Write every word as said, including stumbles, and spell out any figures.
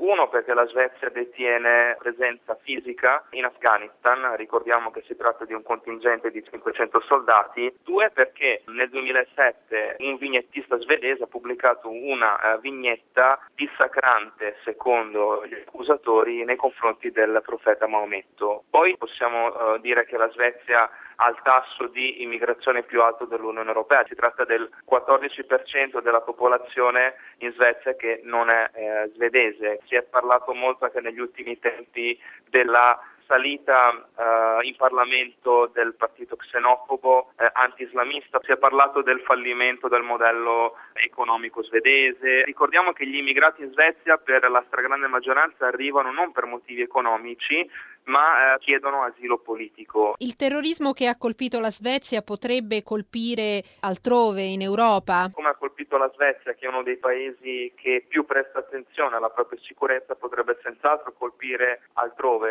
Uno, perché la Svezia detiene presenza fisica in Afghanistan, ricordiamo che si tratta di un contingente di cinquecento soldati. Due, perché nel duemilasette un vignettista svedese ha pubblicato una uh, vignetta dissacrante, secondo gli accusatori, nei confronti del profeta Maometto. Poi possiamo uh, dire che la Svezia ha il tasso di immigrazione più alto dell'Unione Europea. Si tratta del quattordici per cento della popolazione in Svezia che non è eh, svedese. Si è parlato molto anche negli ultimi tempi della salita eh, in Parlamento del partito xenofobo eh, anti-islamista. Si è parlato del fallimento del modello economico svedese. Ricordiamo che gli immigrati in Svezia per la stragrande maggioranza arrivano non per motivi economici, ma eh, chiedono asilo politico. Il terrorismo che ha colpito la Svezia potrebbe colpire altrove in Europa? Come ha colpito la Svezia, che è uno dei paesi che più presta attenzione alla propria sicurezza, potrebbe senz'altro colpire altrove.